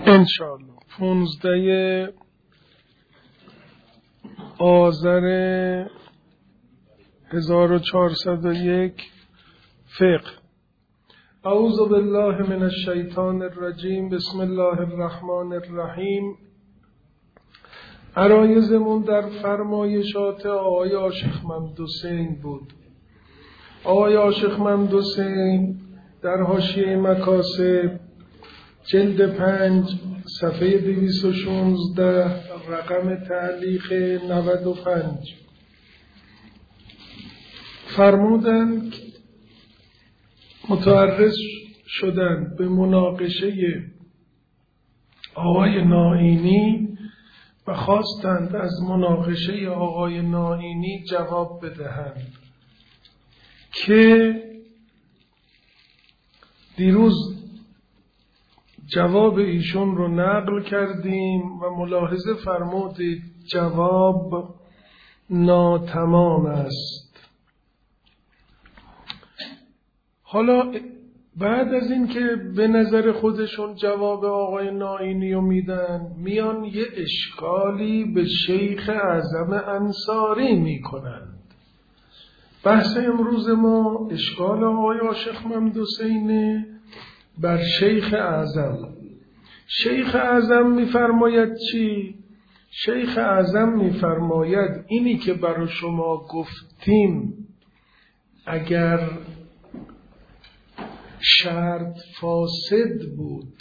انشاءالله 15 آذر 1401 فقه. اعوذ بالله من الشیطان الرجیم. بسم الله الرحمن الرحیم. عرایزمون در فرمایشات آقای عاشق محمد حسین بود. آقای عاشق محمد حسین در حاشیه مکاسب جلد 5 صفحه 216 رقم تعلیق 95 فرمودند متعرض شدند به مناقشه آقای نائینی و خواستند از مناقشه آقای نائینی جواب بدهند که دیروز جواب ایشون رو نقل کردیم و ملاحظه فرمودید جواب ناتمام است. حالا بعد از این که به نظر خودشون جواب آقای نائینی رو میدن، میان یه اشکالی به شیخ اعظم انصاری میکنند. بحث امروز ما اشکال آقای عاشق محمد حسینه بر شیخ اعظم. شیخ اعظم میفرماید چی؟ شیخ اعظم میفرماید اینی که برای شما گفتیم اگر شرط فاسد بود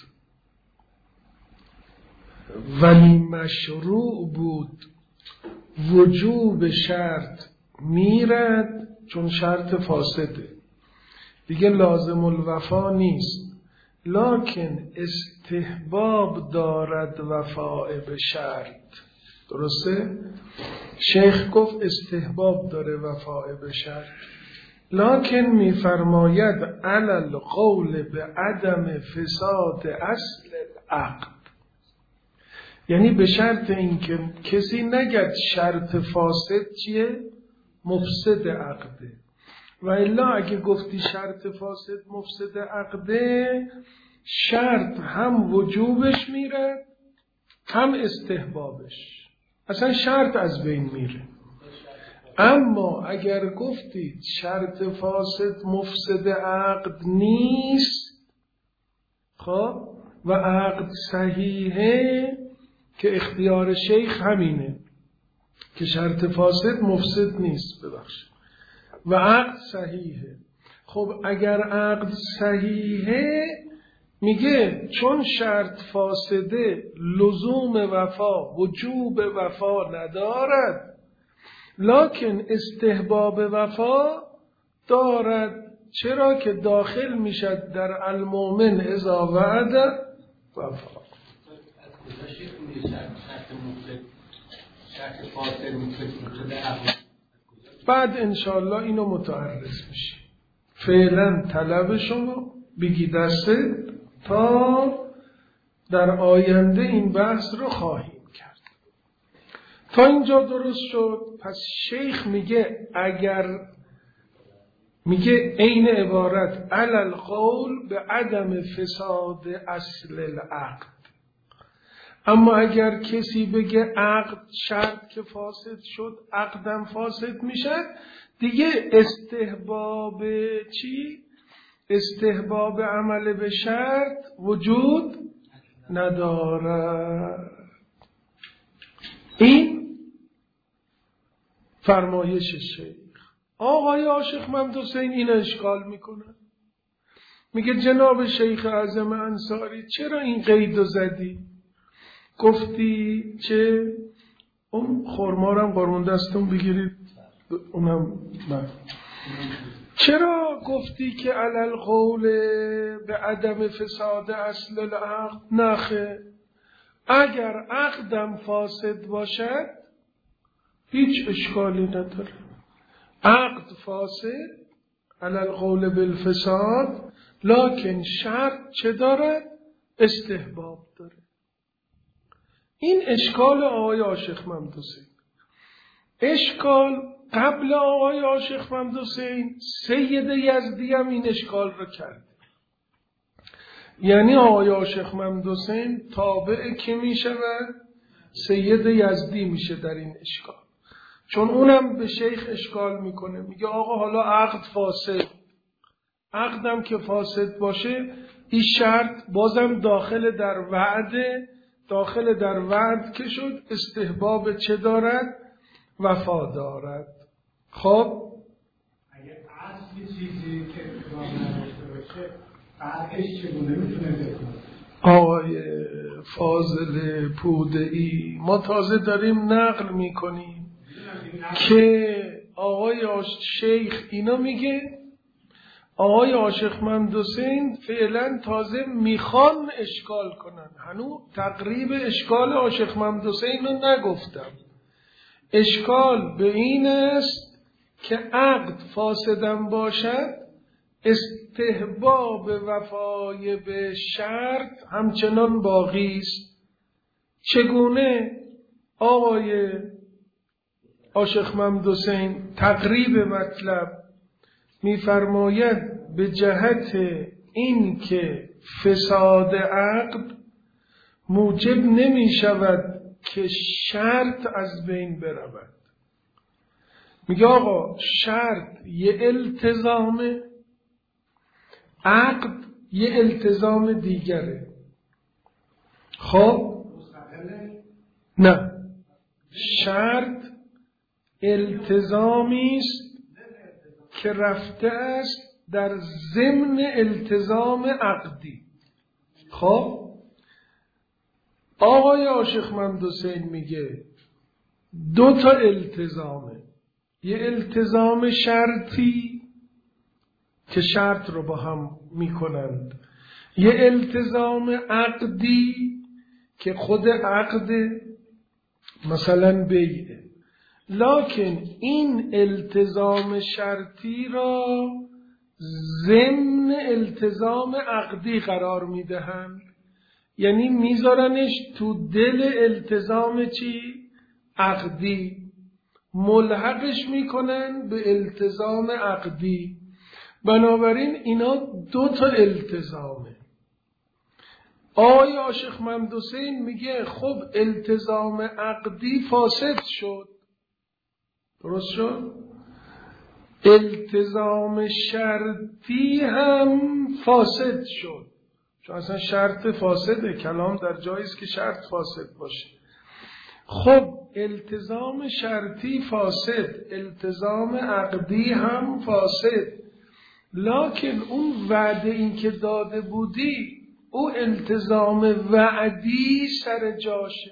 ولی مشروع بود، وجوب شرط میرد چون شرط فاسده، دیگه لازم الوفا نیست، لکن استحباب دارد وفاء به شرط. درسته؟ شیخ گفت استحباب داره وفاء به شرط، لکن میفرماید علل قول به عدم فساد اصل العقد، یعنی به شرط اینکه کسی نگد شرط فاسد چیه؟ مفسد عقده. و الا اگه گفتی شرط فاسد مفسد عقده، شرط هم وجوبش میره هم استحبابش، اصلا شرط از بین میره. اما اگر گفتید شرط فاسد مفسد عقد نیست، خب و عقد صحیحه، که اختیار شیخ همینه که شرط فاسد مفسد نیست، ببخشید، و عقد صحیحه. خب اگر عقد صحیحه، میگه چون شرط فاسده لزوم وفا وجوب وفا ندارد، لکن استحباب وفا دارد. چرا؟ که داخل میشد در المؤمن اذا وعد وفا. بعد انشاءالله اینو متعرض میشه. فعلا طلب شما بگی دسته تا در آینده این بحث رو خواهیم کرد. تا اینجا درست شد. پس شیخ میگه اگر میگه عین عبارت علل قول به عدم فساد اصل العقد. اما اگر کسی بگه عقد شرط که فاسد شد عقدم فاسد میشه، دیگه استحباب چی؟ استحباب عمل به شرط وجود نداره. این فرمایش شیخ. آقای عاشق محمد حسین این اشکال میکنه، میگه جناب شیخ اعظم انصاری چرا این قیدو زدی؟ گفتی چه؟ اون خرمارم قربون دستون بگیرید، اونم من. چرا گفتی که علل قول به عدم فساد اصل العقد؟ نخه، اگر عقدم فاسد باشد هیچ اشکالی نداره. عقد فاسد علل قول بالفساد، لکن شرط چه داره؟ استحباب داره. این اشکال آقای عاشق محمد حسین. اشکال قبل آقای عاشق محمد حسین سید یزدی هم این اشکال رو کرد. یعنی آقای عاشق محمد حسین تابع که می شود؟ سید یزدی میشه در این اشکال. چون اونم به شیخ اشکال میکنه، میگه آقا حالا عقد فاسد، عقدم که فاسد باشه این شرط بازم داخل در وعد که شد استحباب چه دارد؟ وفا دارد. خب اگه اصلی چیزی که اتفاق نداشته باشه فرقش چگونه میتونه بکنه؟ آقای فاضل پوده‌ای ما تازه داریم نقل میکنیم که آقای شیخ اینا میگه آقای عاشق محمد حسین فعلا تازه میخوان اشکال کنن، هنوز تقریب اشکال عاشق محمد حسین رو نگفتم. اشکال به این است که عقد فاسدم باشد استحباب وفای به شرط همچنان باقی است. چگونه؟ آقای عاشق محمد حسین تقریب مطلب می‌فرماید به جهت این که فساد عقد موجب نمی شود که شرط از بین برود. میگه آقا شرط یه التزامه، عقد یه التزام دیگره. خب نه، شرط التزامی است که رفته است در ضمن التزام عقدی. خب آقای عاشق محمد حسین میگه دو تا التزامه، یه التزام شرطی که شرط رو با هم میکنند، یه التزام عقدی که خود عقد مثلا بیعه. لکن این التزام شرطی را ضمن التزام عقدی قرار میدهند، یعنی میذارنش تو دل التزام چی؟ عقدی، ملحقش میکنن به التزام عقدی. بنابراین اینا دو تا التزامه. آقای عاشق محمد حسین میگه خب التزام عقدی فاسد شد، درست شد، التزام شرطی هم فاسد شد، چون اصلا شرط فاسده، کلام در جایی است که شرط فاسد باشه. خب التزام شرطی فاسد، التزام عقدی هم فاسد، لکن اون وعده این که داده بودی او التزام وعدی سر جاشه.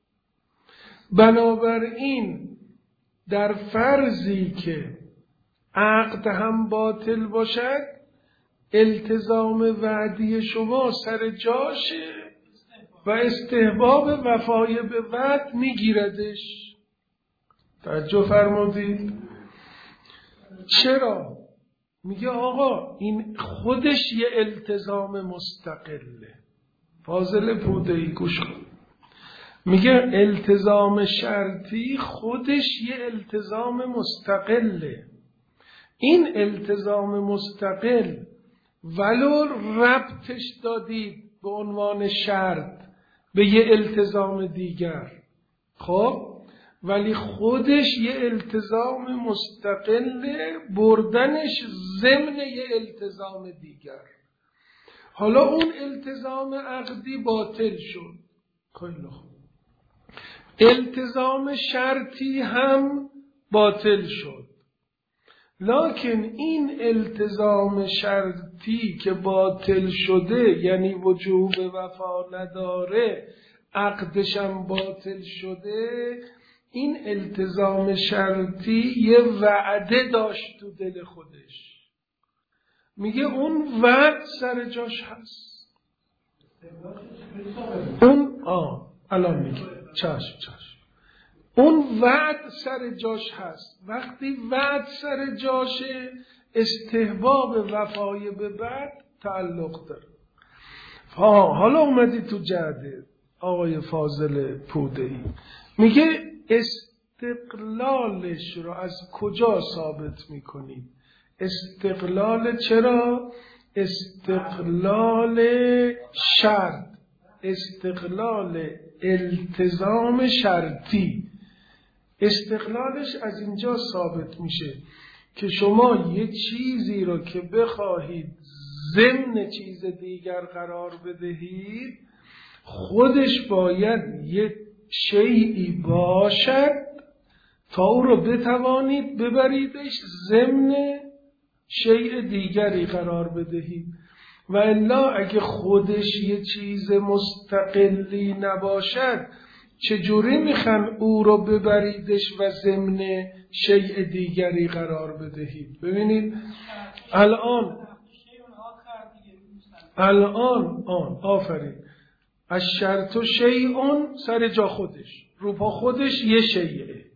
بنابراین در فرضی که عقد هم باطل باشد التزام وعدی شما سر جاشه و استحباب وفای به وعد میگیردش. توجه فرمودید؟ چرا؟ میگه آقا این خودش یه التزام مستقله. فاضل پوده‌ای گوش کن، میگه التزام شرطی خودش یه التزام مستقله. این التزام مستقل ولو ربطش دادید به عنوان شرط به یه التزام دیگر، خب ولی خودش یه التزام مستقله، بردنش ضمن یه التزام دیگر. حالا اون التزام عقدی باطل شد، خیلی خوب، التزام شرطی هم باطل شد، لکن این التزام شرطی که باطل شده یعنی وجوب وفا نداره، عقدش هم باطل شده، این التزام شرطی یه وعده داشت تو دل خودش، میگه اون وعد سر جاش هست. اون الان میگه چشم اون وعد سر جاش هست. وقتی وعد سر جاشه استحباب وفای به بعد تعلق داره. حالا اومدی تو جعده آقای فاضل پوده‌ای، میگه استقلالش رو از کجا ثابت میکنی؟ استقلال چرا؟ استقلال شرط، استقلال التزام شرطی. استقلالش از اینجا ثابت میشه که شما یه چیزی رو که بخواهید ضمن چیز دیگر قرار بدهید، خودش باید یه شیئی باشد تا او رو بتوانید ببریدش ضمن شیء دیگری قرار بدهید. و الا اگه خودش یه چیز مستقلی نباشد، چجوری میخوان او رو ببریدش و ضمن شیء دیگری قرار بدهید؟ ببینید الان آفرین، از شرط و شیء سر جا خودش، روپا خودش یه شیء،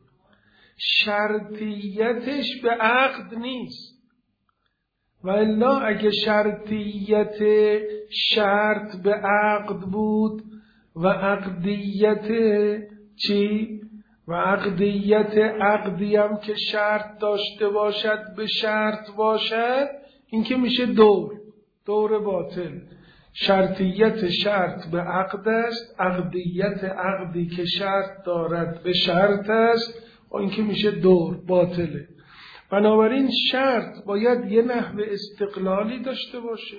شرطیتش به عقد نیست. و الا اگه شرطیت شرط به عقد بود و عقدیت چی؟ و عقدیت عقدی هم که شرط داشته باشد به شرط باشد، این که میشه دور باطل. شرطیت شرط به عقد است، عقدیت عقدی که شرط دارد به شرط است، و این که میشه دور باطله. بنابراین شرط باید یه نحو استقلالی داشته باشه،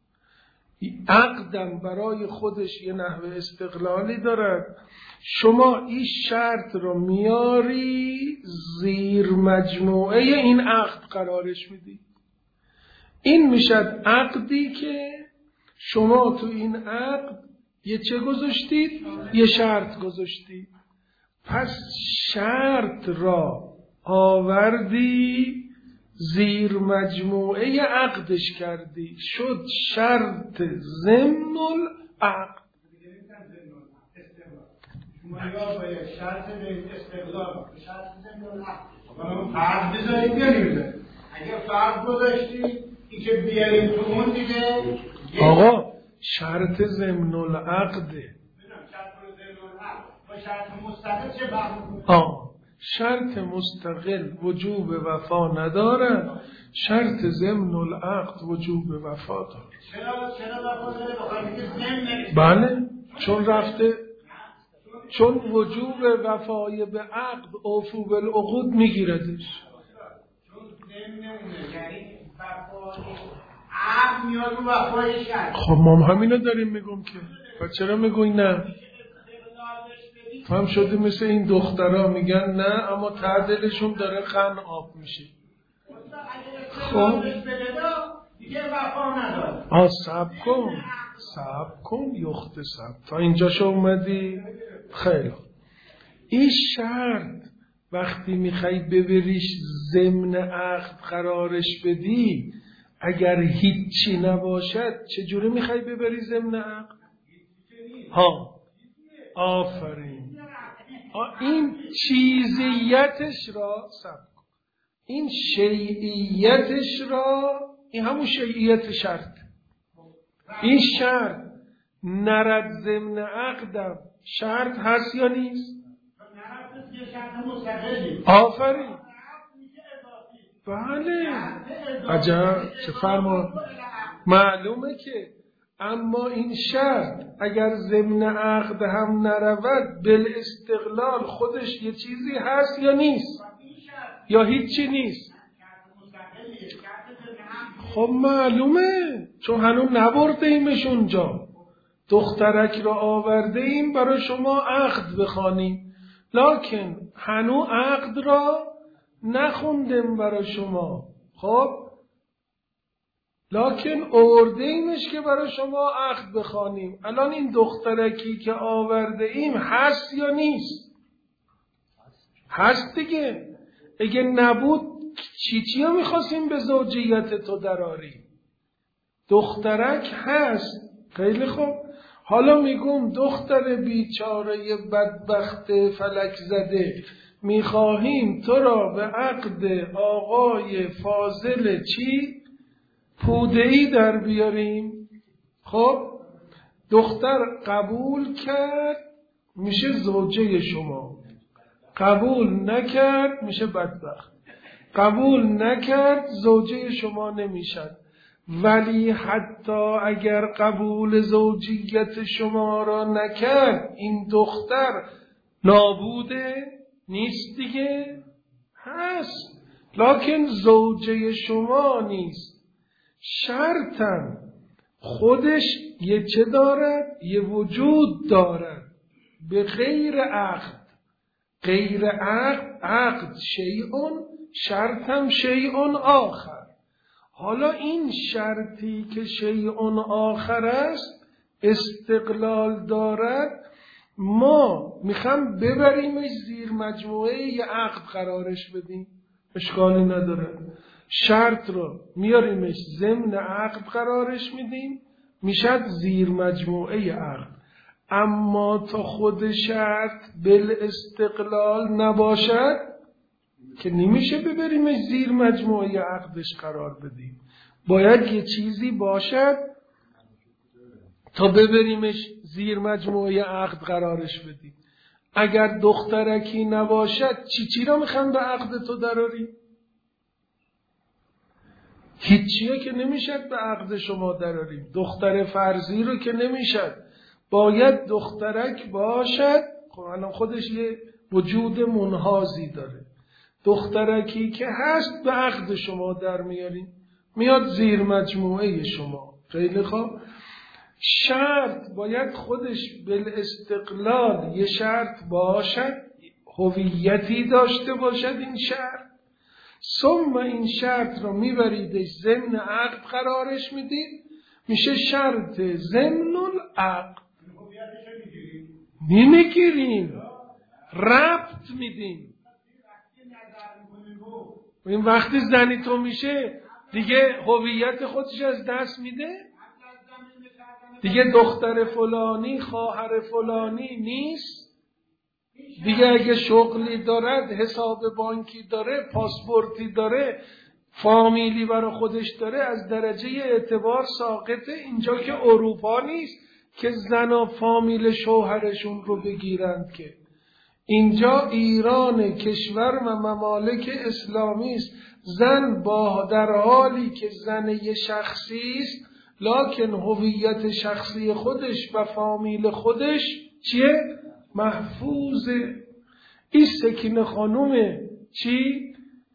عقدم برای خودش یه نحو استقلالی دارد. شما این شرط رو میاری زیر مجموعه این عقد قرارش میدی. این میشد عقدی که شما تو این عقد یه چه گذاشتید؟ یه شرط گذاشتید. پس شرط را آوردی زیر مجموعه عقدش کردی، شد شرط ضمن العقد. شما یا باید شرط به استقلال شرط ضمن العقد فرض بذارید نمیده. اگه فرض گذاشتی این که بیاریم تو اون دیگه آقا شرط ضمن العقده. شرط ضمن العقد با شرط مستقل چه فرق؟ شرط مستقل وجوب وفا ندارد، شرط ضمن العقد وجوب وفا دارد. چرا وفا داره؟ بخاطر که ضمن بله، چون وجوب وفای به عقد اوفو بالعقود میگیردش. چون ضمن اونه، یعنی وفای عقد میاد رو وفای شرط. خب ما همینو داریم میگم که پس چرا میگوی نه؟ تو هم شده مثل این دخترها میگن نه اما ته دلشون داره قن آب میشه. خب دیگه وفا نداره. صبر کن یخت صبر تا اینجاشو اومدی. خیلی این شرط وقتی میخوای ببریش ضمن عقد قرارش بدی، اگر هیچی نباشد چجوری میخوای ببری ضمن عقد؟ آفرین. این چیزیتش را سبک، این شیعیتش را، این همون شیعیت شرط. این شرط نرد ضمن عقدم شرط هست یا نیست؟ آفرین. بله عجب چه فرمان. معلومه که اما این شرط اگر ضمن عقد هم نرود بالاستقلال خودش یه چیزی هست یا نیست؟ یا هیچی نیست؟ خب معلومه، چون هنوز نبرده ایمش اونجا. دخترک را آورده ایم برای شما عقد بخوانیم، لکن هنوز عقد را نخوندیم برای شما. خب لکن آورده ایمش که برای شما عقد بخوانیم. الان این دخترکی که آورده ایم هست یا نیست؟ هست دیگه. اگه نبود چی ها میخواستیم به زوجیت تو دراریم؟ دخترک هست. خیلی خوب، حالا میگم دختر بیچاره بدبخت فلک زده میخواهیم تو را به عقد آقای فاضل چی؟ پوده‌ای در بیاریم. خب دختر قبول کرد میشه زوجه شما، قبول نکرد میشه بدبخت. قبول نکرد زوجه شما نمیشد. ولی حتی اگر قبول زوجیت شما را نکرد، این دختر نابوده نیست دیگه، هست، لکن زوجه شما نیست. شرطاً خودش یه چه دارد؟ یه وجود دارد به غیر عقد. غیر عقد شیئون، شرطم شیئون آخر. حالا این شرطی که شیئون آخر است استقلال دارد، ما میخوام ببریمش زیر مجموعه یه عقد قرارش بدیم، اشکالی نداره. شرط رو میاریمش ضمن عقد قرارش میدیم، میشد زیر مجموعه عقد. اما تا خود شرط بالاستقلال نباشد که نمیشه ببریمش زیر مجموعه عقدش قرار بدیم. باید یه چیزی باشد تا ببریمش زیر مجموعه عقد قرارش بدیم. اگر دخترکی نباشد چی را میخوان به عقد تو دراری؟ هیچیه که نمیشد به عقد شما دراریم. دختر فرضی رو که نمیشد، باید دخترک باشد. خب الان خودش یه وجود منحازی داره. دخترکی که هست به عقد شما در میاریم، میاد زیر مجموعه شما. خیلی خوب. شرط باید خودش بالاستقلال یه شرط باشد، هویتی داشته باشد این شرط. ثم این شرط رو میبریدش ضمن عقد قرارش میدید، میشه شرط ضمن العقد. نمیگیریم، ربط میدیم. این وقتی زنی تو میشه دیگه هویت خودش از دست میده دیگه. دختر فلانی خواهر فلانی نیست دیگه. اگه شغلی دارد، حساب بانکی داره، پاسپورتی داره، فامیلی برای خودش داره، از درجه اعتبار ساقطه. اینجا که اروپا نیست که زنا فامیل شوهرشون رو بگیرند، که اینجا ایران کشور و ممالک اسلامی است. زن با در حالی که زن یه شخصی است، لکن هویت شخصی خودش و فامیل خودش چیه؟ محفوظه. این سکینه خانوم چی؟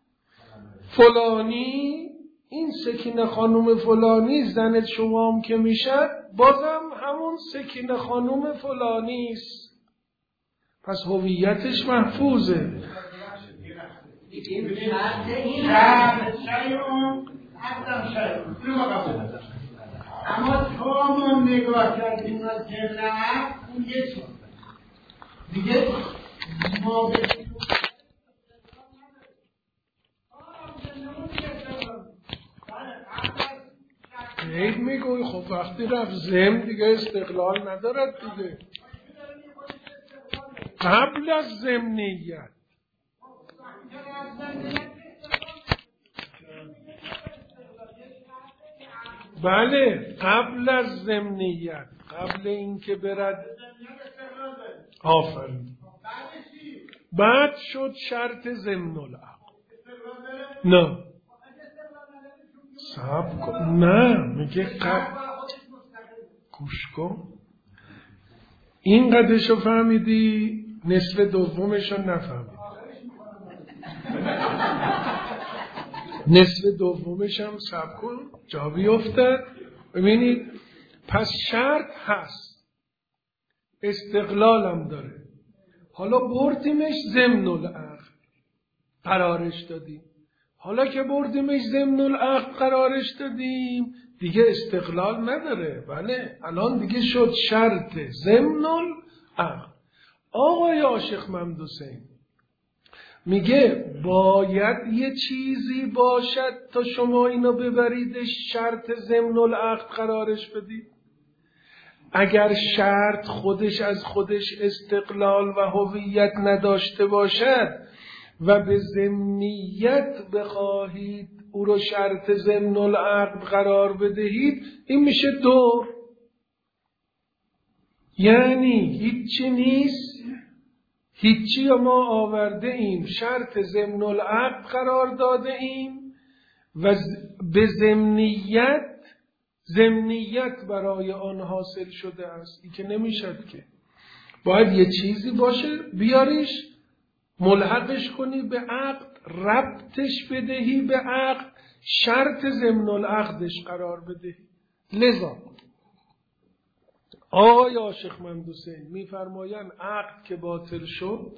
فلانی. این سکینه خانوم فلانی زن شما هم که میشه، بازم همون سکینه خانوم فلانی است. پس هویتش محفوظه. اما تا ما نگاه کردیم و جلعه اون یه چون دیگه ما عید میگوی خب وقتی رفت ضمن دیگه استقلال ندارد دیگه. قبل از ضمنیت، بله قبل از ضمنیت، قبل اینکه برد. آفرین. بعد شد شرط ضمن العقد. نه صبر کن، نه میگه قبل. گوش کن، این قدرشو فهمیدی، نصف دومشو نفهمیدی. نصف دومش هم صبر کن جا بیفتد. ببینید پس شرط هست، استقلالم داره. حالا بردیمش ضمن العقد قرارش دادیم. حالا که بردیمش ضمن العقد قرارش دادیم دیگه استقلال نداره. بله الان دیگه شد شرط ضمن العقد. آقای عاشق محمد حسین میگه باید یه چیزی باشد تا شما اینو ببریدش شرط ضمن العقد قرارش بدید. اگر شرط خودش از خودش استقلال و هویت نداشته باشد و به ضمنیت بخواهید او رو شرط ضمن العقد قرار بدهید، این میشه دور. یعنی هیچی نیست، هیچی ما آورده ایم شرط ضمن العقد قرار داده ایم و به ضمنیت ضمنیت برای آن حاصل شده است. این که نمیشد که، باید یه چیزی باشه بیاریش ملحقش کنی به عقد، ربطش بدهی به عقد، شرط ضمن العقدش قرار بدهی. لذا آقای عاشق محمد حسین میفرمایند عقد که باطل شد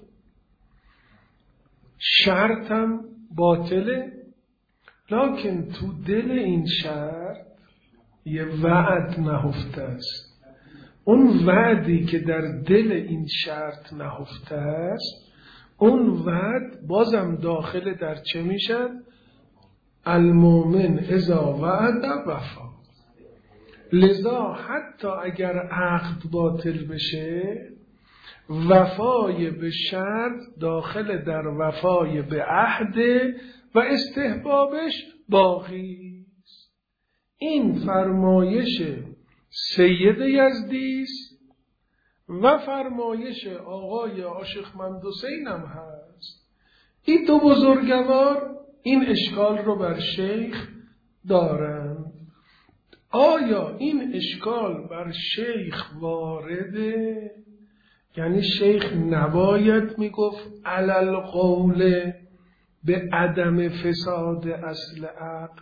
شرطم باطله، لکن تو دل این شرط یه وعد نهفته است. اون وعدی که در دل این شرط نهفته است، اون وعد بازم داخل در چه میشد؟ المؤمن اذا وعد وفا. لذا حتی اگر عقد باطل بشه، وفای به شرط داخل در وفای به عهد و استحبابش باقی است. این فرمایش سید یزدی است و فرمایش آقای عاشق محمد حسین هم هست. این دو بزرگوار این اشکال رو بر شیخ دارند. آیا این اشکال بر شیخ وارده؟ یعنی شیخ نباید میگفت علل قول به عدم فساد اصل عقد؟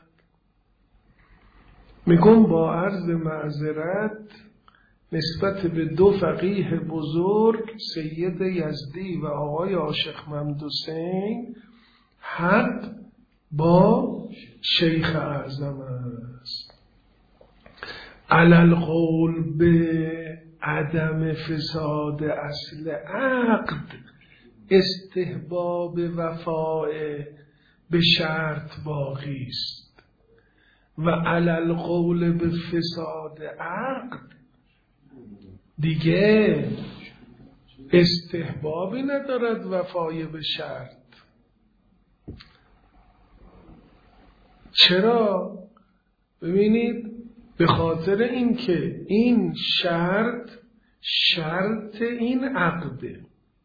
میگم با عرض معذرت نسبت به دو فقیه بزرگ سید یزدی و آقای عاشق محمد حسین حق با شیخ اعظم است. علل قول به عدم فساد اصل عقد استحباب وفاء به شرط باقی است و علل قول به فساد عقد دیگه استحبابی ندارد وفای به شرط. چرا؟ ببینید، به خاطر اینکه این شرط این عقده،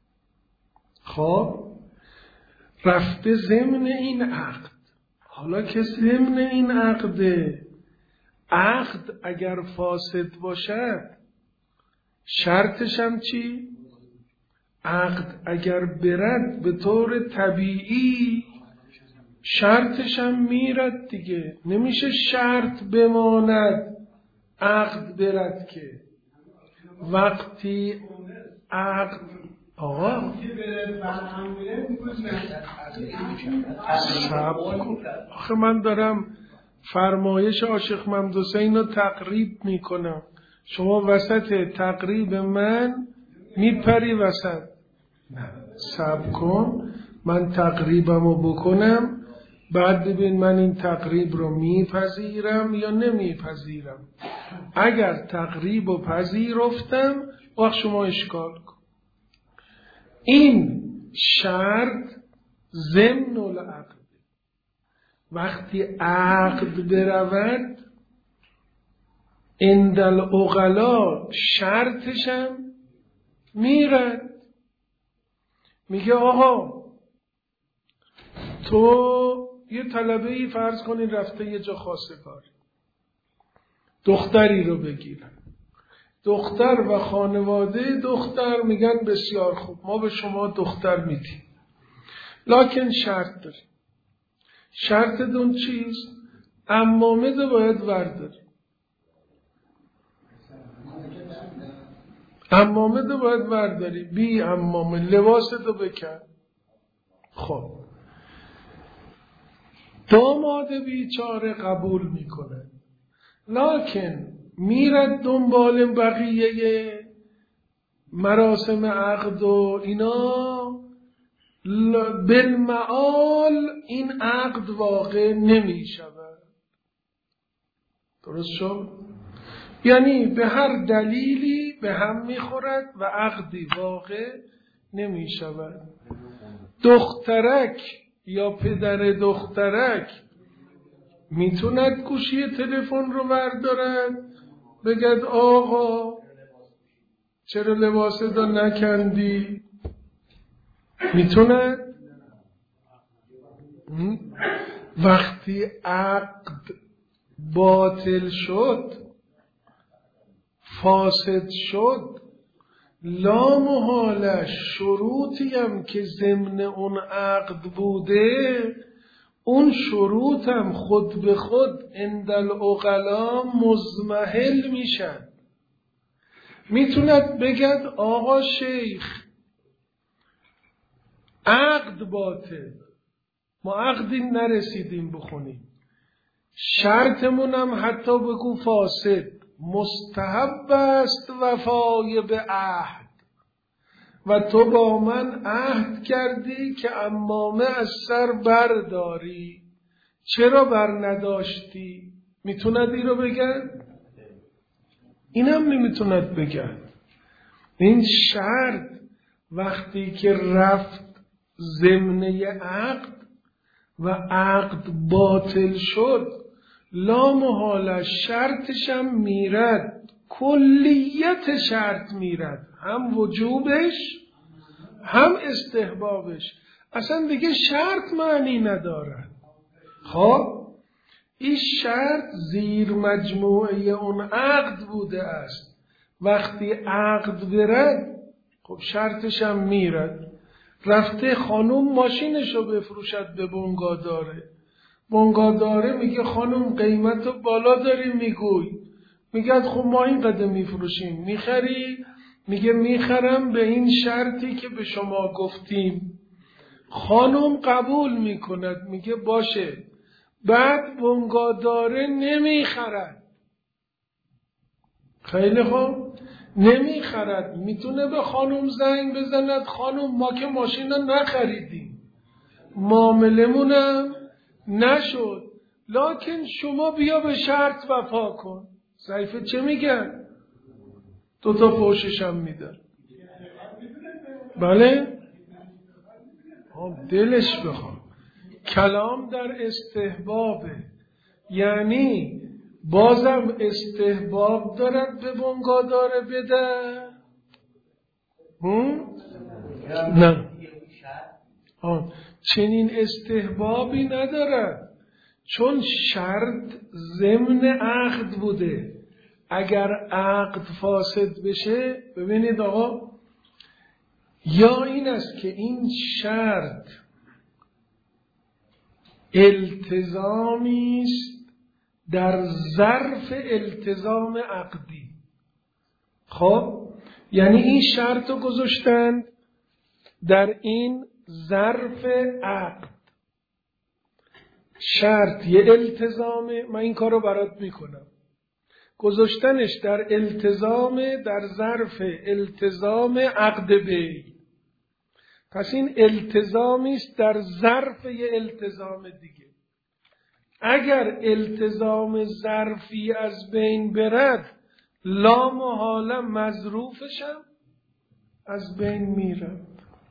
خب رفته ضمن این عقد. حالا که ضمن این عقده، عقد اگر فاسد باشد شرطش هم چی؟ عقد اگر برد به طور طبیعی شرطش هم میرد دیگه. نمیشه شرط بماند عقد برد که. وقتی عقد آقا آخه من دارم فرمایش عاشق محمد حسین رو تقریب میکنم، شما وسط تقریب من میپری وسط. نه صبر کن، من تقریبمو بکنم بعد ببین من این تقریب رو میپذیرم یا نمیپذیرم. اگر تقریب رو پذیرفتم وقت شما اشکال کن. این شرط ضمن العقد، وقتی عقد برود عند العقلا شرطشم میرد. میگه آقا تو یه طلبه ای فرض کنین رفته یه جا خواستگار، دختری رو بگیرن. دختر و خانواده دختر میگن بسیار خوب، ما به شما دختر میدیم، لکن شرط داریم. شرط دون چیست؟ عمامه رو باید ورداری، عمامه رو باید ورداری، بی عمامه لباس رو بکن. خب داماد بیچاره قبول میکنه، لکن میرد دنبال بقیه مراسم عقد و اینا، بالمعال این عقد واقع نمی شود. درست شد؟ یعنی به هر دلیلی به هم میخورد و عقدی واقع نمی شود. دخترک یا پدر دخترک میتوند گوشی تلفن رو بردارد بگد آقا چرا لباسه دا نکندی؟ میتوند؟ وقتی عقد باطل شد، فاسد شد، لا محاله شروطی هم که ضمن اون عقد بوده، اون شروط هم خود به خود عند العقلا مضمحل میشن. میتوند بگد آقا شیخ عقد باطل، ما عقدی نرسیدیم بخونیم، شرطمون هم حتی بگو فاسد، مستحب است وفای به عهد و تو با من عهد کردی که عمامه از سر برداری، چرا بر نداشتی؟ میتوند این رو بگن؟ این هم نمیتوند بگن. این شرط وقتی که رفت ضمنه عقد و عقد باطل شد، لا محاله شرطش هم میرد، کلیت شرط میرد، هم وجوبش هم استحبابش، اصلا دیگه شرط معنی ندارد. خب این شرط زیر مجموعه اون عقد بوده است، وقتی عقد برد خب شرطش هم میرد. رفته خانوم ماشینشو بفروشد به بنگاداره، بنگاداره میگه خانوم قیمتو بالا داری میگوی، میگه خب ما این قدر میفروشیم، میخری؟ میگه میخرم به این شرطی که به شما گفتیم. خانوم قبول میکند، میگه باشه. بعد بنگاداره نمیخرد، خیلی خوب نمیخرد، میتونه به خانوم زنگ بزند خانوم ما که ماشین رو نخریدیم، معاملمونم نشد، لکن شما بیا به شرط وفا کن. ضعیفه چه میگن؟ 2 فوششم میدن. بله؟ دلش بخواد. کلام در استحبابه، یعنی بازم استحباب دارد به بنگاداره بده؟ نه، چنین استحبابی ندارد، چون شرط ضمن عقد بوده. اگر عقد فاسد بشه، ببینید آقا، یا این است که این شرط التزامی است در ظرف التزام عقدی. خب یعنی این شرط رو گذاشتند در این ظرف عقد، شرط یه التزامه، من این کار رو برات میکنم، گذاشتنش در التزام، در ظرف التزام عقد بی. پس این التزامی است در ظرف یه التزام دیگه. اگر التزام ظرفی از بین برد، لا محاله مظروفشم از بین میرد.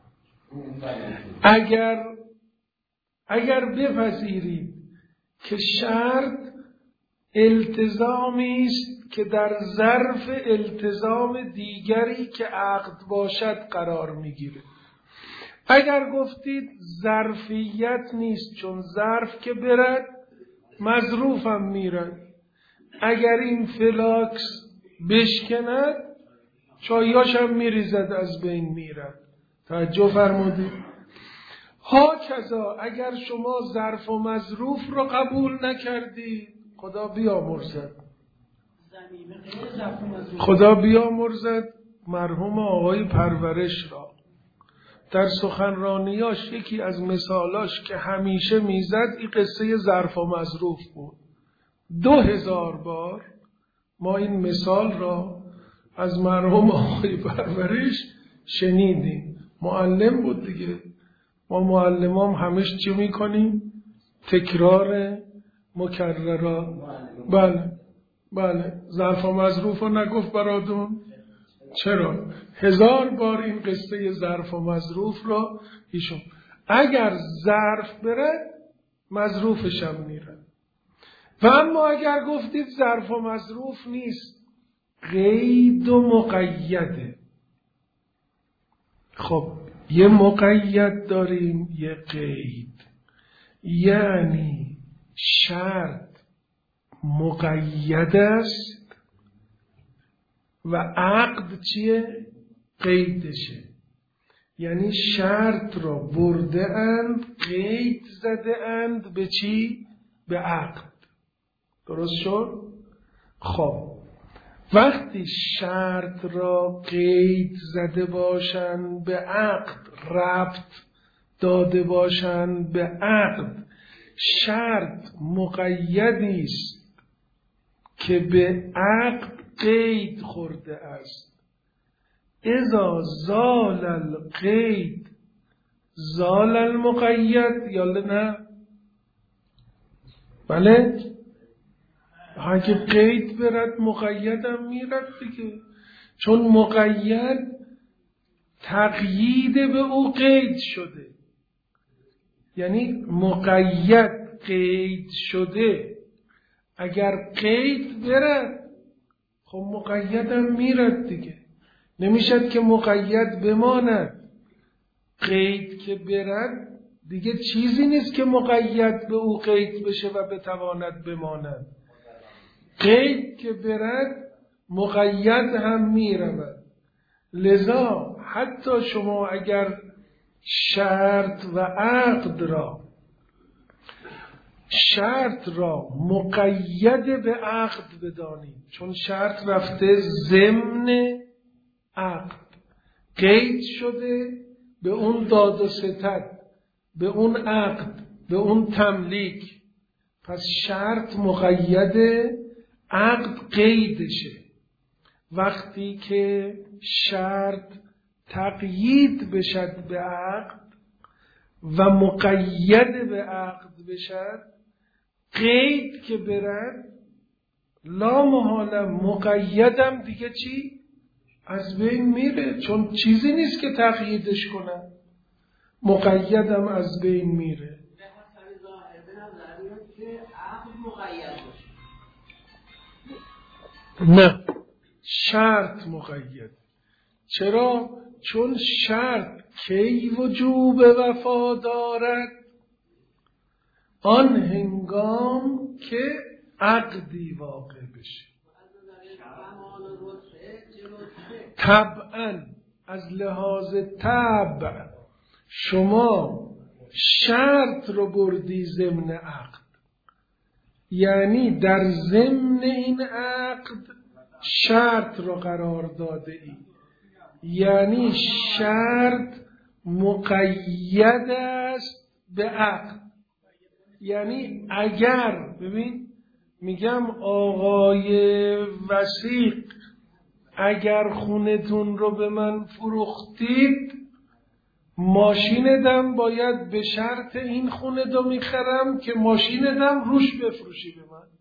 اگر بپذیرید که شرط التزامی است که در ظرف التزام دیگری که عقد باشد قرار میگیره، اگر گفتید ظرفیت نیست، چون ظرف که برد مظروف هم میرد، اگر این فلاکس بشکند چایاش هم میریزد از بین میرد. توجه فرمودید؟ ها کذا اگر شما ظرف و مظروف رو قبول نکردید، خدا بیامرزد، خدا بیامرزد مرحوم آقای پرورش را. در سخنرانیاش یکی از مثالاش که همیشه میزد این قصه ظرف و مظروف بود. 2000 بار ما این مثال را از مرحوم آقای پرورش شنیدیم. معلم بود دیگه، ما معلمام همش چی میکنیم؟ تکرار مکررات. بله ظرف و مظروف رو نگفت برادون؟ چرا؟ 1000 بار این قصه ظرف و مظروف را ایشون. اگر ظرف بره مظروفش هم میره. و اما اگر گفتید ظرف و مظروف نیست، قید و مقیده. خب یه مقید داریم یه قید، یعنی شرط مقید است و عقد چیه؟ قیدشه. یعنی شرط را برده اند، قید زده اند به چی؟ به عقد. درست شد؟ خب وقتی شرط را قید زده باشند به عقد، ربط داده باشند به عقد، شرط مقیدی است که به عقد قید خورده است. اذا زال القید زال المقید، یا نه؟ بله؟ اگه قید برد مقیدم میرد دیگه، چون مقید تقیید به او قید شده. یعنی مقید قید شده، اگر قید برد خب مقیدم میرد دیگه. نمیشد که مقید بماند. قید که برد دیگه چیزی نیست که مقید به او قید بشه و بتواند بماند. قید که برد مقید هم می رود. لذا حتی شما اگر شرط و عقد را مقید به عقد بدانید، چون شرط رفته ضمن عقد، قید شده به اون داد و ستد، به اون عقد، به اون تملیک. پس شرط مقید عقد قیدشه. وقتی که شرط تقیید بشد به عقد و مقید به عقد بشد، قید که برد لا محاله مقیدم دیگه چی؟ از بین میره، چون چیزی نیست که تقییدش کنن. مقیدم از بین میره. نه، شرط مقید. چرا؟ چون شرط کی وجوب وفا دارد؟ آن هنگام که عقدی واقع بشه. طبعا از لحاظ طبع شما شرط رو بردی ضمن عقد، یعنی در ضمن این عقد شرط رو قرار داده ای، یعنی شرط مقید است به عقد. یعنی اگر ببین میگم آقای وثیق اگر خونتون رو به من فروختید، ماشیندم باید به شرط این خونه دو میخرم که ماشیندم روش بفروشی به من.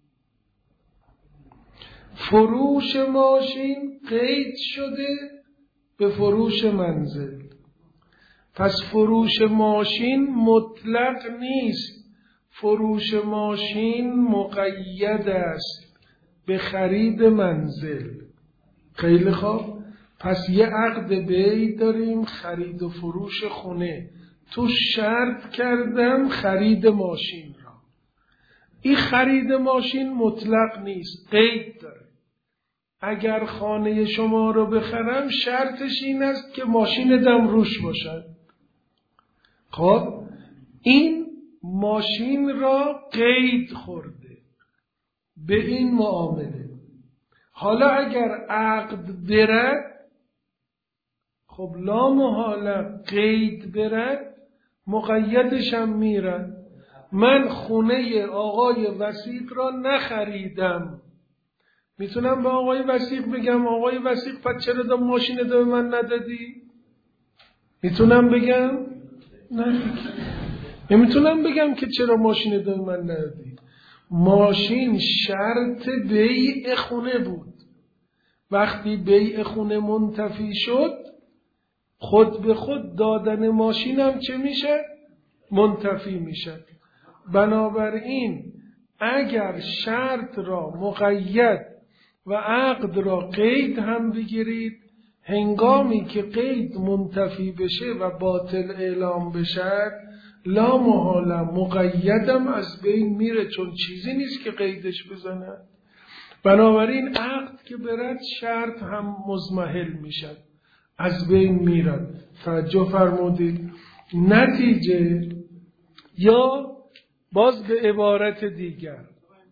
فروش ماشین قید شده به فروش منزل. پس فروش ماشین مطلق نیست، فروش ماشین مقید است به خرید منزل. خیلی خوب، پس یه عقد بیع داریم، خرید و فروش خونه. تو شرط کردم خرید ماشین را. این خرید ماشین مطلق نیست، قید داره. اگر خانه شما رو بخرم شرطش این است که ماشین دم روش باشد. خب این ماشین را قید خورده به این معامله. حالا اگر عقد برد، خب لا محاله قید برد مقیدش هم میرد. من خونه آقای وثیق را نخریدم، میتونم به آقای وثیق بگم آقای وثیق پس چرا ماشین دو من ندادی؟ میتونم بگم؟ نه، نمیتونم بگم که چرا ماشین دو من ندادی. ماشین شرط بیع خونه بود. وقتی بیع خونه منتفی شد، خود به خود دادن ماشین هم چه میشه؟ منتفی میشه. بنابراین اگر شرط را مقید و عقد را قید هم بگیرید، هنگامی که قید منتفی بشه و باطل اعلام بشد لا محاله مقیدم از بین میره، چون چیزی نیست که قیدش بزنه. بنابراین عقد که برد شرط هم مضمحل میشد، از بین میرد. توجه فرمودید. نتیجه یا باز به عبارت دیگر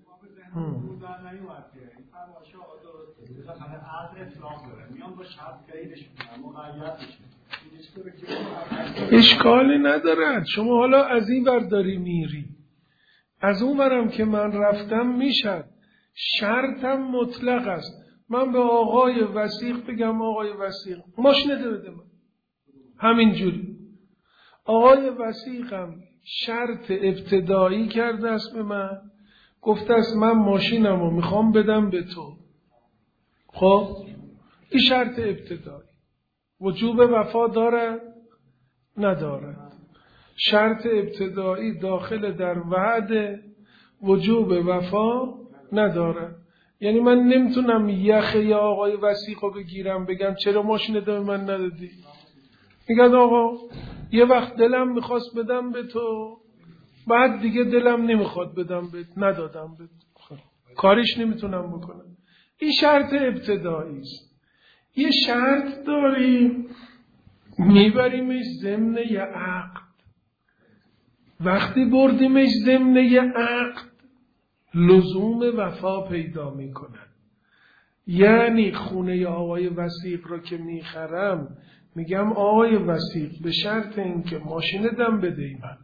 اشکالی ندارد. شما حالا از این ور داری میری، از اون ورم که من رفتم میشد. شرطم مطلق است. من به آقای وثیق بگم آقای وثیق ماشین بده من، همینجوری. آقای وثیقم شرط ابتدایی کرده است به من، گفته است من ماشینم رو میخوام بدم به تو. خب این شرط ابتدایی وجوب وفا داره؟ نداره. شرط ابتدایی داخل در وعده، وجوب وفا نداره. یعنی من نمیتونم یخه یا آقای وثیق رو بگیرم بگم چرا ماشین به من ندادی؟ میگن آقا یه وقت دلم میخواست بدم به تو، بعد دیگه دلم نمیخواد بدم به ندادم به تو. کاریش نمیتونم بکنم. این شرط ابتدایی است. یه شرط داریم میبریمش ضمن یه عقد. وقتی بردیمش ضمن یه عقد لزوم وفا پیدا میکنن. یعنی خونه آقای وثیق رو که میخرم میگم آقای وثیق به شرط اینکه ماشین دم بده من،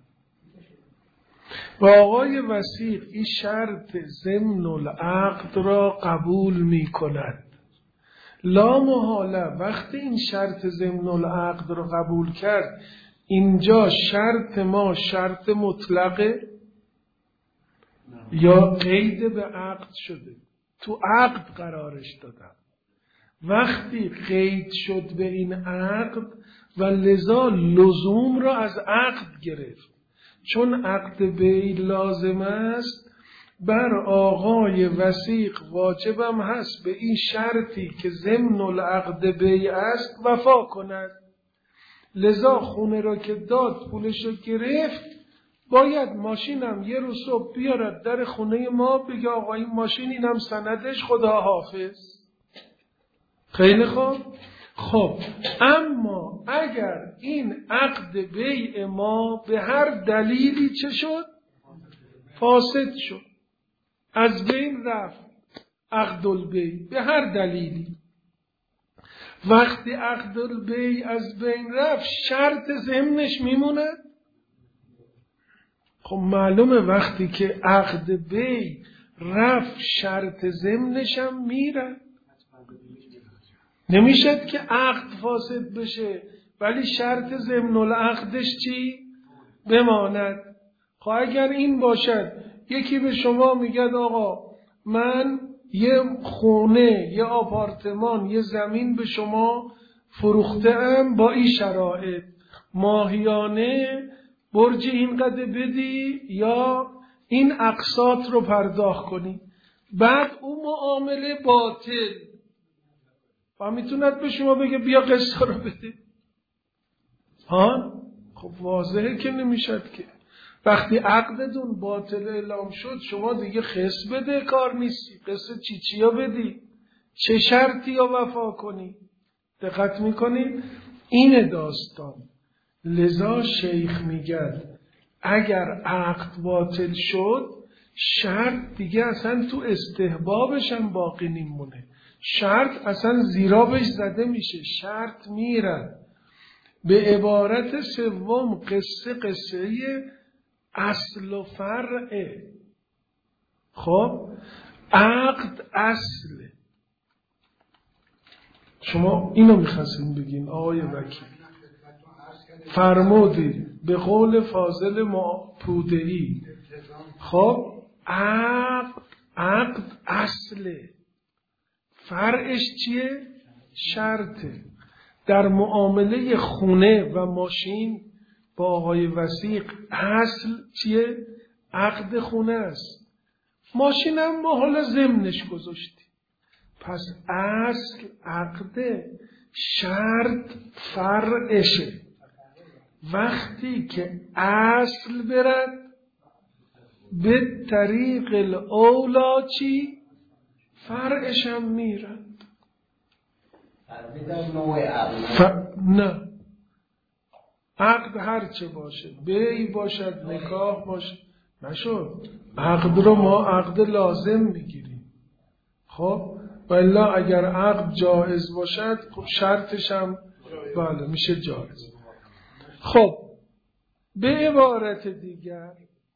و آقای وثیق این شرط ضمن العقد را قبول میکند. لا محاله وقتی این شرط ضمن العقد را قبول کرد، اینجا شرط ما شرط مطلقه یا قید به عقد شده؟ تو عقد قرارش دادم. وقتی قید شد به این عقد و لذا لزوم را از عقد گرفت، چون عقد بیع لازم است، بر آقای وثیق واجبم هست به این شرطی که ضمن العقد بیع است وفا کند. لذا خونه را که داد پولش را گرفت، باید ماشینم یه روز صبح بیارد در خونه ما بگه آقا این ماشین اینم سندش، خدا حافظ. خیلی خوب. خب اما اگر این عقد بیع ما به هر دلیلی چه شد؟ فاسد شد، از بین رفت عقد البیع به هر دلیلی. وقتی عقد البیع از بین رفت شرط ضمنش میمونه؟ خب معلومه وقتی که عقد بیع رفت شرط ضمنش هم میره. نمیشد که عقد فاسد بشه ولی شرط ضمن العقدش چی؟ بماند. خب اگر این باشد یکی به شما میگه آقا من یه خونه، یه آپارتمان، یه زمین به شما فروختم با این شرایط، ماهیانه برج اینقدر بدی یا این اقساط رو پرداخت کنی، بعد اون معامله باطل و میتوند به شما بگه بیا قسط رو بده. ها؟ خب واضحه که نمیشد که. وقتی عقدتون باطل اعلام شد شما دیگه قسط بده کار نیستی، قسط چیا بدی، چه شرطی یا وفا کنی. دقت میکنی؟ این داستان. لذا شیخ میگه اگر عقد باطل شد شرط دیگه اصلا تو استحبابش هم باقی نمیمونه، شرط اصلا زیرابش زده میشه، شرط میره. به عبارت سوم قصه اصل و فرعه. خب عقد اصله. شما اینو میخواستین بگین آقای وکیل، فرمودی به قول فاضل پوده‌ای. خب عقد اصله، فرعش چیه؟ شرطه. در معامله خونه و ماشین با آقای وثیق اصل چیه؟ عقد خونه است. ماشین هم ما حالا ضمنش گذاشتیم. پس اصل عقده، شرط فرعشه. وقتی که اصل برد به طریق الاولا چی؟ فرعش هم میرد. نه، عقد هرچه باشه، بیع باشد، نکاح باشه، نشد. عقد رو ما عقد لازم میگیریم. خب والا اگر عقد جایز باشد خب شرطش هم بله میشه جایز. خب به عبارت دیگر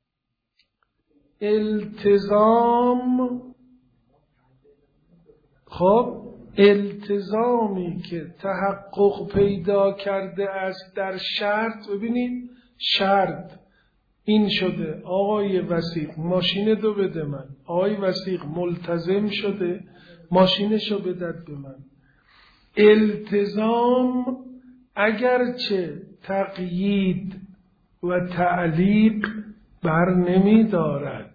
التزام، خب التزامی که تحقق پیدا کرده است در شرط، ببینید شرط این شده آقای وثیق ماشین دو بده من، آقای وثیق ملتزم شده ماشینشو بدد به من. التزام اگرچه تقیید و تعلیق بر نمی دارد،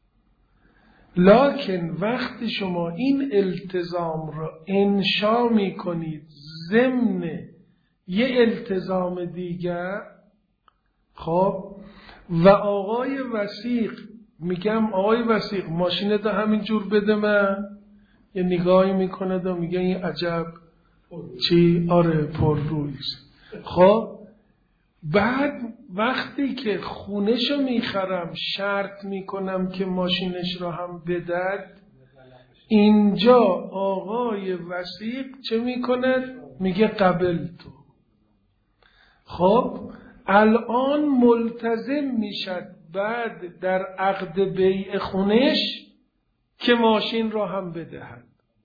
لکن وقتی شما این التزام را انشا می کنید ضمن یه التزام دیگر، خب و آقای وثیق میگم آقای وثیق ماشین دا همین جور بده من، یه نگاهی میکنه و میگه این عجب چی؟ آره پر رویست. خب بعد وقتی که خونهشو میخرم شرط میکنم که ماشینش رو هم بدد، اینجا آقای وثیق چه میکند؟ میگه قبل تو. خب الان ملتزم میشد بعد در عقد بیع خونش که ماشین رو هم بدهد.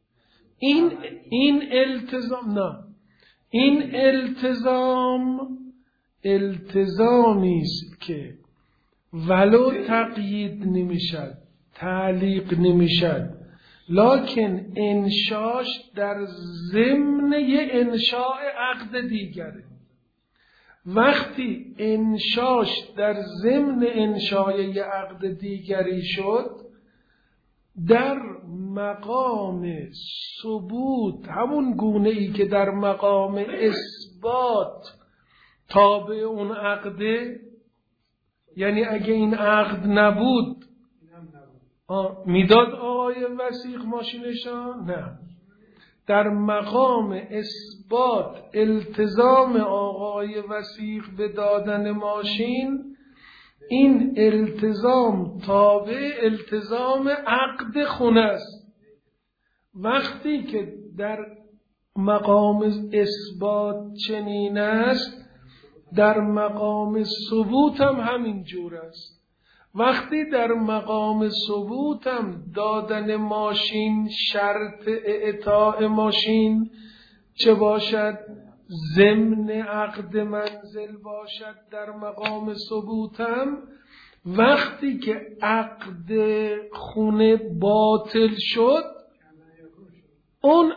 این التزام نه، این التزامی است که ولو تقیید نمیشد تعلیق نمیشد، لکن انشاش در ضمن یه انشاء عقد دیگره. وقتی انشاش در ضمن انشاء یه عقد دیگری شد، در مقام ثبوت همون گونه ای که در مقام اثبات تابع اون عقده، یعنی اگه این عقد نبود میداد آقای وثیق ماشینشان؟ نه، در مقام اثبات التزام آقای وثیق به دادن ماشین، این التزام تابع التزام عقد خونه است. وقتی که در مقام اثبات چنین است، در مقام ثبوت هم همین جور است. وقتی در مقام ثبوت هم دادن ماشین شرط اعطاء ماشین چه باشد؟ ضمن عقد منزل باشد. در مقام ثبوت هم وقتی که عقد خونه باطل شد، اون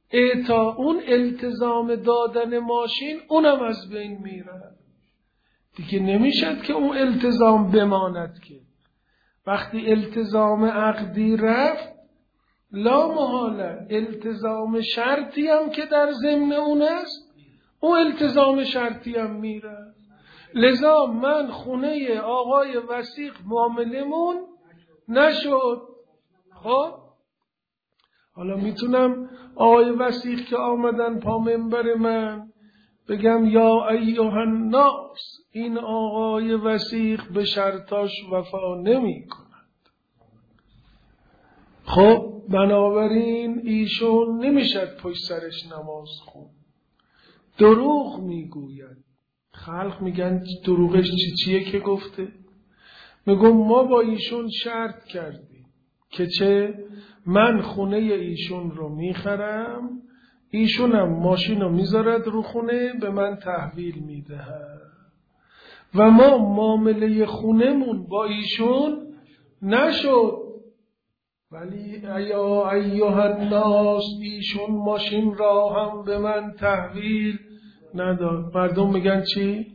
التزام دادن ماشین اونم از بین میره دیگه. نمیشد که اون التزام بماند که وقتی التزام عقدی رفت، لا محاله التزام شرطی هم که در ضمن اون است، اون التزام شرطی هم میره. لذا من خونه آقای وثیق معاملمون نشد. خب حالا میتونم آقای وثیق که آمدن پا منبر من بگم یا ایها الناس، این آقای وثیق به شرطاش وفا نمی کند. خب بنابراین ایشون نمیشد پشت سرش نماز خون. دروغ میگوید. خلق میگن دروغش چیه که گفته؟ میگم ما با ایشون شرط کردیم که چه؟ من خونه ایشون رو میخرم، ایشونم ماشین رو میذارد رو خونه به من تحویل میده و ما معامله خونمون با ایشون نشد. ولی ایها الناس، ایشون ماشین را هم به من تحویل نداد. مردم میگن چی؟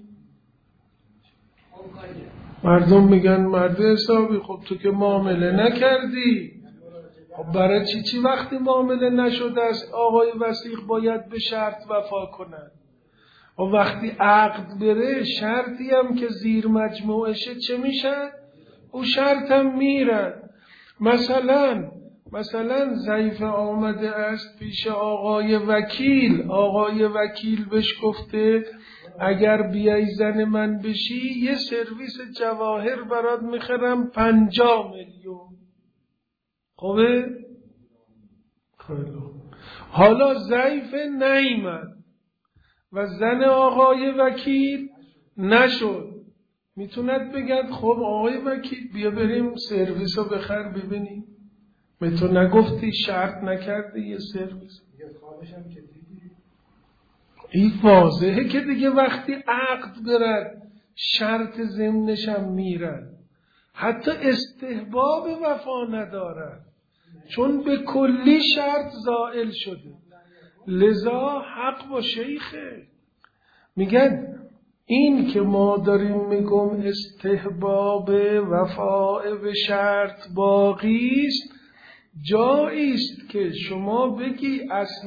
مردم میگن مرد حسابی، خب تو که معامله نکردی، خب برای چی وقتی معامله نشده است آقای وثیق باید به شرط وفا کند؟ و وقتی عقد بره شرطی هم که زیر مجموعشه چه میشن؟ او شرط هم میرن. مثلا ضیفه آمده است پیش آقای وکیل بهش گفته اگر بیای زن من بشی یه سرویس جواهر برات میخرم 50 میلیون. خوبه؟ خیلی. حالا ضیفه نیامد و زن آقای وکیل نشد، میتوند بگد خب آقای وکیل بیا بریم سرویس رو بخر ببینیم، به تو نگفتی شرط نکرده یه سرویس. این واضحه که دیگه وقتی عقد برد شرط ضمنش هم میرن، حتی استحباب وفا ندارن چون به کلی شرط زائل شده. لذا حق با شیخه، میگن این که ما داریم میگم استحباب وفا به شرط باقی است، جایی است که شما بگی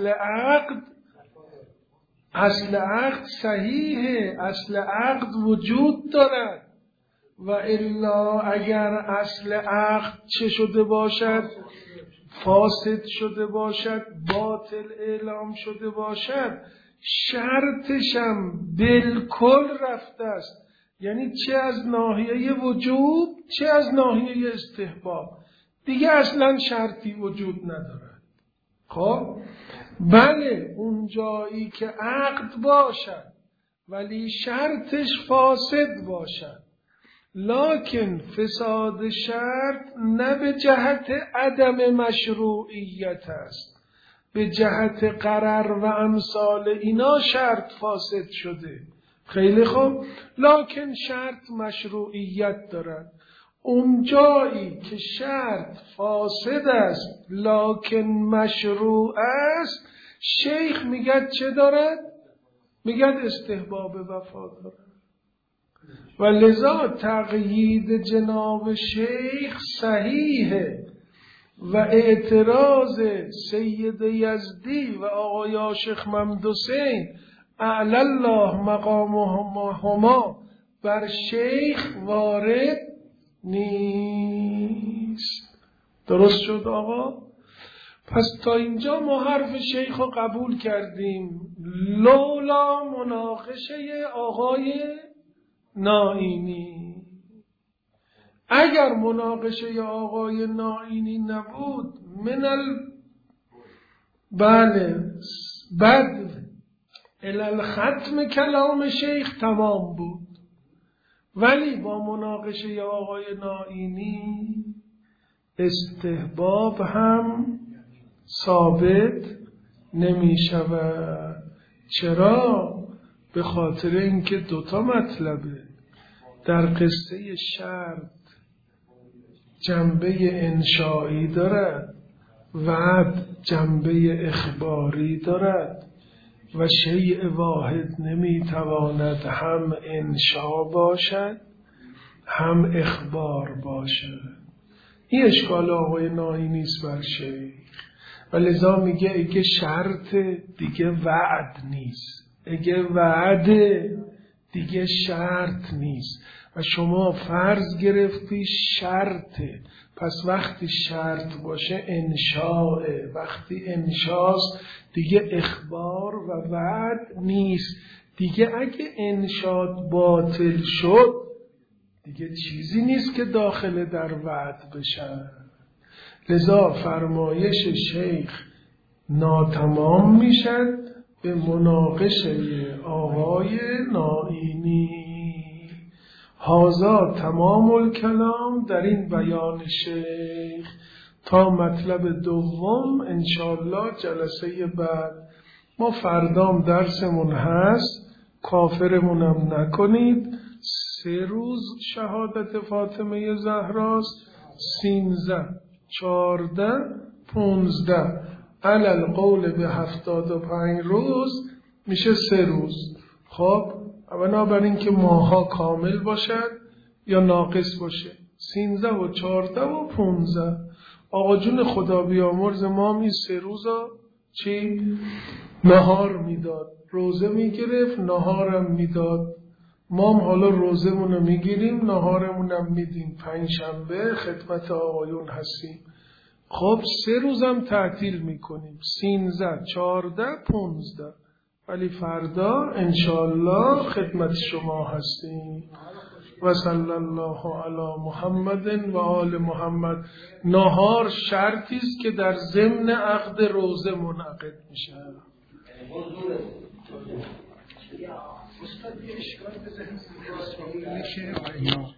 اصل عقد صحیحه، اصل عقد وجود دارد و الا اگر اصل عقد چه شده باشد؟ فاسد شده باشد، باطل اعلام شده باشد، شرطشم بالکل رفته است، یعنی چه از ناحیه وجوب چه از ناحیه استحباب دیگه اصلا شرطی وجود ندارد. خب بله اون جایی که عقد باشد ولی شرطش فاسد باشد، لکن فساد شرط نه به جهت عدم مشروعیت است، به جهت قرر و امثال اینا شرط فاسد شده. خیلی خوب، لکن شرط مشروعیت دارد. اون جایی که شرط فاسد است لکن مشروع است، شیخ میگه چه دارد؟ میگه استحباب وفا دارد. و لذا تقیید جناب شیخ صحیحه و اعتراض سید یزدی و آقای عاشق محمد حسین اعلی الله مقامهما بر شیخ وارد نیست. درست شد آقا؟ پس تا اینجا ما حرف شیخ رو قبول کردیم، لولا مناقشه آقای نائینی. اگر مناقشه آقای نائینی نبود بعد الالختم کلام شیخ تمام بود، ولی با مناقشه آقای نائینی استحباب هم ثابت نمی شود. چرا؟ به خاطر اینکه دوتا مطلبه. در قصه شرط جنبه انشایی دارد، وعد جنبه اخباری دارد و شیء واحد نمیتواند هم انشا باشد هم اخبار باشد. این اشکال آقای نائینی است بر شیخ و لذا میگه اگه شرط دیگه وعد نیست، اگه وعد دیگه شرط نیست و شما فرض گرفتی شرطه، پس وقتی شرط باشه انشاءه، وقتی انشاست دیگه اخبار و وعد نیست دیگه. اگه انشاء باطل شد دیگه چیزی نیست که داخل در وعد بشه. لذا فرمایش شیخ ناتمام میشد به مناقشه آقای نائینی. هذا تمام الکلام در این بیان شیخ. تا مطلب دوم انشاءالله جلسه بعد. ما فردام درسمون هست، کافرمونم نکنید. 3 روز شهادت فاطمه زهراست، 13 14 15 علل قول به 75 روز میشه 3 روز. خب بنابراین که ماها کامل باشد یا ناقص باشه، 13 و 14 و 15. آقا جون خدا بیامرز ما این 3 روزا چی؟ نهار میداد. روزه میگرفت، نهارم میداد. ما هم حالا روزمونو میگیریم، نهارمونم میدیم. پنجشنبه خدمت آقایون هستیم. خب 3 روزم تعطیل میکنیم، 13 14 15، ولی فردا انشاءالله خدمت شما هستیم. و صلی الله علی محمد و آل محمد. نهار شرطی است که در ضمن عقد روزه منعقد میشه. استاد یه اشکال بزنید.